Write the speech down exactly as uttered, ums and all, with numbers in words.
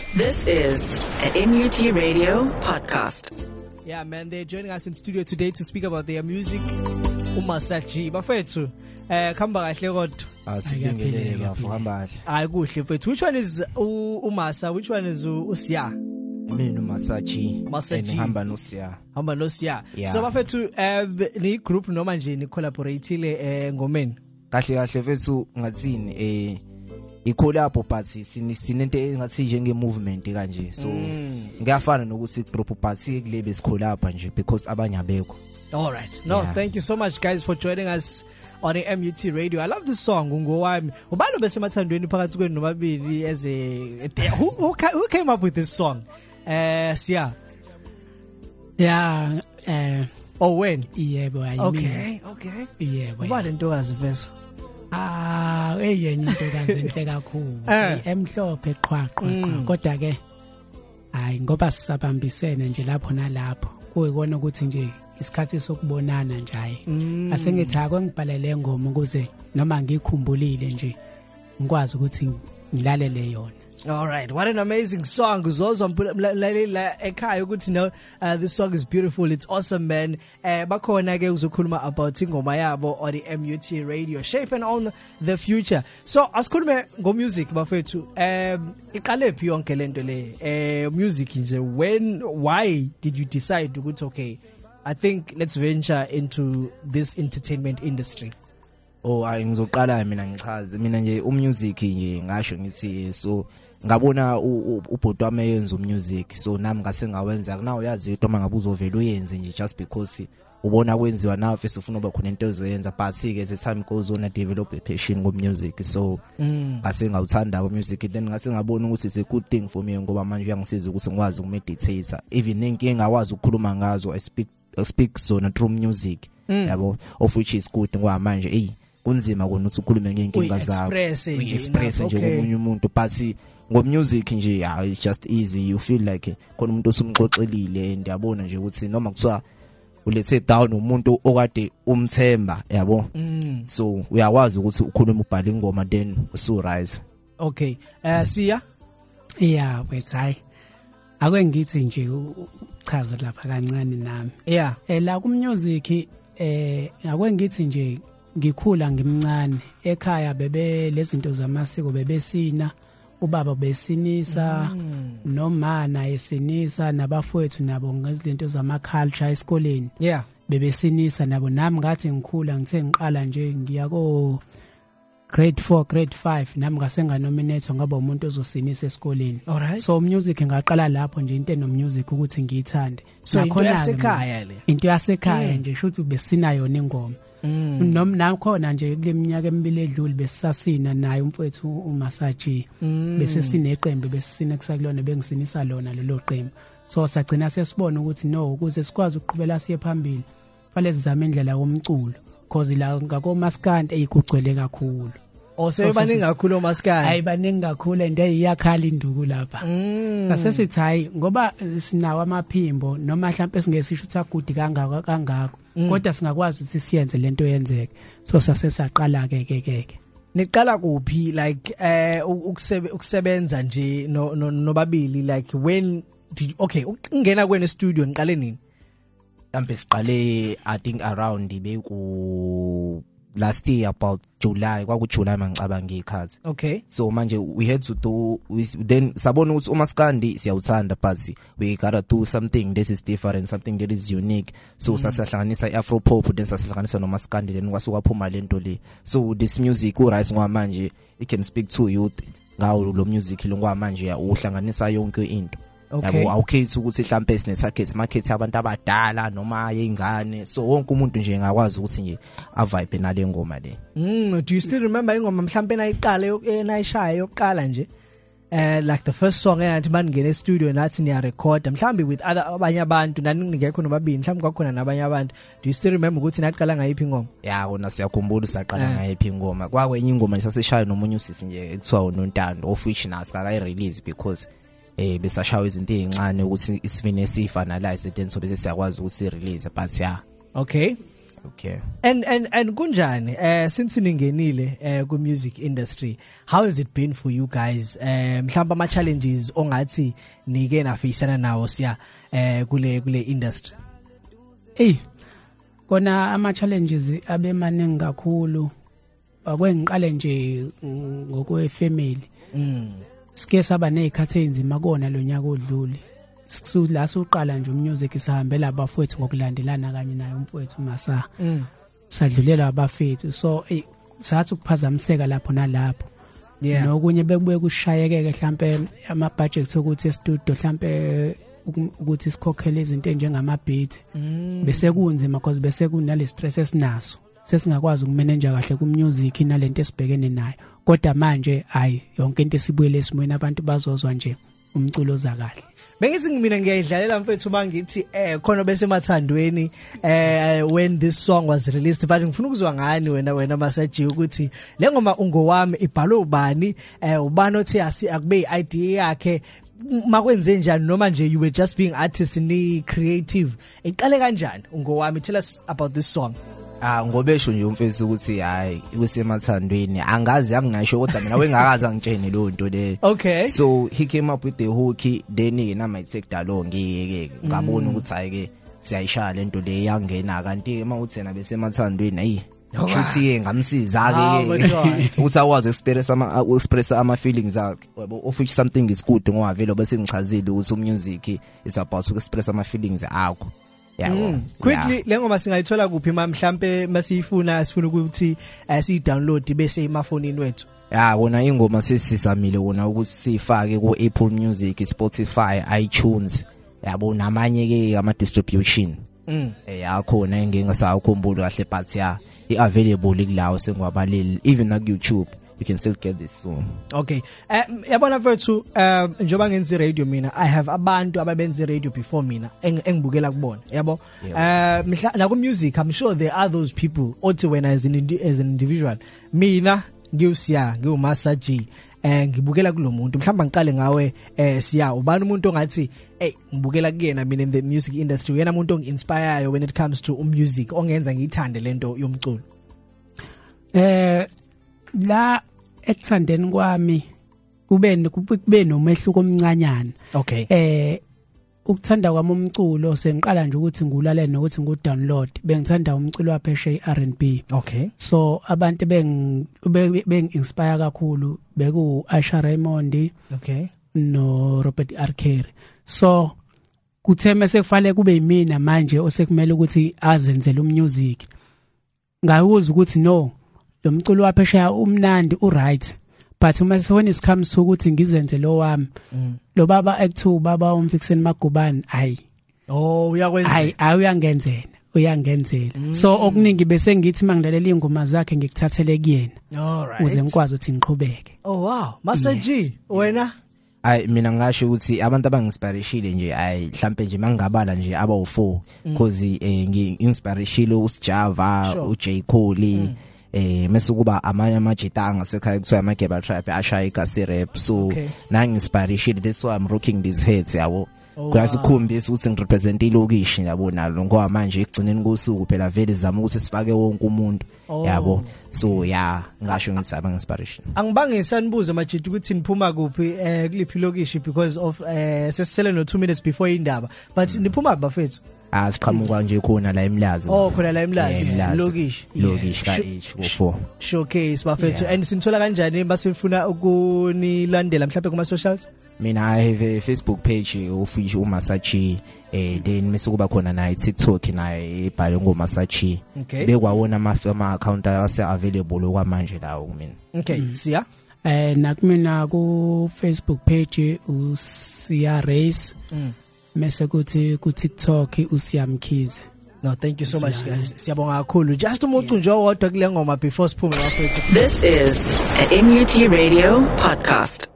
This is an M U T Radio podcast. Yeah, man, they're joining us in studio today to speak about their music. uMasaG bafethu eh khamba kahle kodwa asibingelele bafamba kahle hayi kuhle mfethu. Which one is uMasa, which one is uSiya? Mina uMasaG uMasaG hamba noSiya hamba noSiya. Yeah. So bafethu eh ni group noma nje ni collaborateile eh ngomeni kahle kahle mfethu ngathini eh icollab but sinento engathi njenge movement kanje so ngiyafana nokuthi group but kule besicollab nje because abanye abekho. All right. No, yeah. Thank you so much, guys, for joining us on the M U T Radio. I love this song, Ungowami. Ubalo besemathandweni phakathi kwenu nobabili as a who, who who came up with this song? Uh, Siya. Yeah. Uh, oh, when? Yebo, I Okay, okay. Yebo. Ubale ntokazi mfethu. Ah, eyenye intokazi enhle kakhulu. Emhlophe qhwaqhwa kodwa ke hayi ngoba sisabambisene nje lapho nalapho. Kuyikona ukuthi nje isikhathi sokubonana nje hayi asengithi akwengibhalele ngoma ukuze noma ngikhumbulile nje ngikwazi ukuthi ngilalele yona. All right, what an amazing song. Uzozwa mlalela ekhaya ukuthi no uh, this song is beautiful, it's awesome, man. Eh bakhona ke uzokhuluma about ingoma yabo on the M U T Radio, shaping on the future. So asikhulume ngo music bafethu. Um iqale phi yonke lento le? Eh music nje, when, why did you decide ukuthi okay, I think let's venture into this entertainment industry? Oh, ayi ngizoqala mina ngichaze mina nje umusic nje ngasho ngithi so ngabona ubhoti wami eyenza umusic so nami ngase ngawenza kunawo uyazi into mangabe uzovela uyenze nje just because ubona kwenziwa nawe first ufuna uba khona into ozoyenza but ke the time goes on I develop a passion go music so ngase ngawuthanda go music then ngase ngabona ukuthi it's a good thing for me ngoba manje uyangisiza ukuthi ngikwazi ukumeditate even inkinga ngawazi ukukhuluma ngazo I speak I speak zona through music yabo of which is good ngoba manje hey kunzima kona ukuthi ukhulume ngenkinga zakho express nje komunye umuntu but ngo music nje yeah, it's just easy, you feel like khona umuntu osumxoxelile and yabona nje ukuthi noma kuthiwa ulethe down umuntu okade umthemba yabo mm. so uyakwazi ukuthi ukhulume ubhale ingoma then usu rise. Okay, uh, Siya? Yeah, wait hayi akwengithi nje uchaza lapha kancane nami. Yeah, eh la ku music eh akwengithi nje ngikhula ngimncane ekhaya bebe lezinto zamasiko bebesina ubaba besinisa mm. nomana esinisa nabafowethu nabo ngezinto zama culture esikoleni. Yeah, bebesinisa nabo nami ngathi ngikhula ngithe ngiqala nje ngiya ko grade four grade five nami ngase nganominate ngaba umuntu ozosinisa esikoleni. Alright. So music ngaqala lapho nje into no music ukuthi ngiyithande. So into yasekhaya le. Into yasekhaya nje shothi besina yona ingoma. Mm. Noma nakhona nje kuleminyaka emibili edlule besasina naye umfowethu uMasaG mm. bese sineqembu besisina kusakulona bengisinisa lona lelo qembu so sagcina sesibona ukuthi no ukuze sikwazi ukuqhubela siye phambili fanele sizame indlela yomculo because la ngako maskandi eyigcwele kakhulu. Ose baningi kakhulu omaskandi. Hayi baningi kakhulu and eyakhala induku lapha. Sase sithi hayi ngoba sinawo amaphimbo noma mhlawumbe singesisho ukuthi agudi kangaka kangako kodwa singakwazi ukuthi siyenze lento yenzeke so sase saqala ke ke ke. Niqala kuphi like eh ukusebenza nje no nobabili like when did okay ungena kwena studio niqale nini? Mhlambe siqale I think around beku last year about July kwaku July mangicabanga ikhazi. Okay, so manje we had to do we, then sabona ukuthi uMaskandi siyawuthanda but we gotta do something this is different, something that is unique so mm. sasahlanganisa iAfro pop then sasahlanganisa noMaskandi then kwasuka phuma lento le so this music u rise ngoba manje it can speak to youth ngawo lo music lo ngoba manje ya uhlanganisa yonke into. Okay, yabo awukhethi ukuthi mhlambe sine target market abantu abadala noma yengane so wonke umuntu nje ngakwazi ukuthi nje a vibe nale ngoma le. Mm, do you still remember ingoma mhlambe nayiqala enayishaya yokuqala nje uh like the first song eyathi baningene studio nathi niya record mhlambe with other abanye abantu naningekho nobabili mhlambe kwakhona nabanye abantu, do you still remember ukuthi naqala ngayiphi ingoma? Yeah, wona siyakhumbula saqala ngayiphi ingoma kwakwenye ingoma saseshaya nomunye usisi nje ekuthiwa uNontando of which nasika ka release because eh besashawa izinto ezincane ukuthi isivine sifanalize then so bese siyakwazi ukusi release but yeah. Okay, Okay. And and and kunjani eh since ningenile eh ku music industry, how has it been for you guys? Eh mhlawumbe ama challenges ongathi nike na facena nawo siya eh kule kule industry. Eh kona ama challenges abe maningi kakhulu. Akwengiqale nje ngokwe family. Mm. Sike saba nezikhathi enzima kona lo nyaka odlule. Sikula suqala nje umusic isahambela abafowethu ngokulandelana kanye naye umfowethu Masa. Mm. Sadlulela abafethu. So eh sathi ukuphazamiseka lapho nalapho. Yeah. Nokunye bekubuye kushayekeke mhlambe ama budget ukuthi e studio mhlambe ukuthi sikhokhele izinto njengama beat. Mm. Bese kunzima because bese kunale stress esinaso. Sesingakwazi ukumanage kahle ku music inalento esibhekene nayo. Kodwa manje hayi yonke into esibuyele esimweni abantu bazozwa nje umculo oza kahle. Bengithi ngimina ngiyidlalela mfethu mangithi eh khona bese mathandweni eh when this song was released, but ngifuna ukuzwa ngani wena wena Masaji ukuthi le ngoma ungowami ibhalwe ubani eh ubani othi akube idea yakhe makwenze njani noma nje you were just being artist ni creative iqale kanjani ungowami? Tell us about this song. Ah ngobesho nje umfethu ukuthi hayi kusemathandweni angazi anginasho kodwa mina wengakaza ngitshene lo nto le. Okay. So he came up with the hook, then yena might take that long ngeke ngabona ukuthi hayi ke siyayishaya lento le yangena kanti uma uthena besemathandweni ayi uthi ngamsiza ke uthi akwazi express ama express ama feelings akhe yabo, of which something is good ngoba vele bese ngichazile ukuthi umusic is about to express ama feelings akho. Yeah, mm. well, quickly yeah. Lengoma singayithola kuphi mhlambe masifuna sifuna ukuthi si download bese emafonini wethu. Yeah, wona ingoma sesisamile wona ukuthi sifake ku Apple Music, Spotify, iTunes, yabo namanye ke ama distribution. Mm. Eh yakhona engingasakhumbula kahle but yeah, I available kulawo sengwabaleli even na YouTube. You can still get this song. Okay. Eh yabona mfethu um njoba ngenza radio mina I have abantu ababenza radio before mina engibukela kubona yabo. Eh mhla na ku music I'm sure there are those people othi when as an as an individual mina ngiyusiya ngiuMasaji eh ngibukela kulomuntu mhlamba ngiqale ngawe eh siya ubani umuntu ongathi hey ngibukela kuyena mina in the music industry yena umuntu onginspire when it comes to music ongenza ngiyithande lento yomculo. Eh la ekuthandeni kwami kube kube nomehluko omncanyana. Okay. Eh ukuthanda kwami umculo sengiqala nje ukuthi ngulalela nokuthi ngu download bengithanda umculo wapheshe i R and B. Okay. So abantu beng beng inspire kakhulu beku Asha Raymond. Okay. No Robert Archer. So kutheme sekufale kube yimina manje osekumele ukuthi azenzele umusic. Ngawuza ukuthi no lo mculo waphesha umnandi u right but uma when it comes to ukuthi ngizenze lo wami mm. lo baba act two baba umfixeni Magubane hayi oh uyakwenza hayi ayangenzela uyangenzela mm. So okuningi bese ngithi mangilalela ingoma zakhe ngikuthathele kuyena alright uze ngikwazi ukuthi ngiqhubeke. Oh wow Masaji yeah. Wena ay mina ngasho ukuthi abantu abanginspireshile nje ay mhlambe nje mangabala nje aba u four because eh ngi-inspireshile uSjava sure. uJ Cole mm. eh mase kuba amanye amajita angasekhaya kuthiwa ama Geba Trap ashaya igasi rap so okay. nangi inspiration that's why I'm rocking these heads yabo. Oh, kwasikhombisa ukuthi ngirepresent ilokishi yabo nalo ngoba manje egcineni kosuku phela vele zama ukuthi sifake wonke umuntu oh. yabo so yeah ngasho ngithi aba inspiration. Angibangisa nibuze majidi ukuthi niphuma kuphi eh kuliphi lokishi because of eh sesisele no two minutes before indaba but mm. niphuma bafethu asiqhamuka nje khona la eMlazi. Oh khona la eMlazi lokishi lokishi ka H go four showcase bafethu and sinithola kanjani basifuna ukunilandela mhlawumbe kuma socials? Mina I have a Facebook page official uMasaji eh then mase kuba khona na TikTok na ibhale ngoMasaji bekwawona ama account ase available okwamanje lawo mina. Okay mm. Siya eh nakumina ku Facebook page uSiya Race mm. mase kuthi ku TikTok uSiyamkhize. No, thank you so much guys. Siyabonga kakhulu. Just umucu nje owodwa kule ngoma before siphume bafethu. This is a M U T Radio podcast.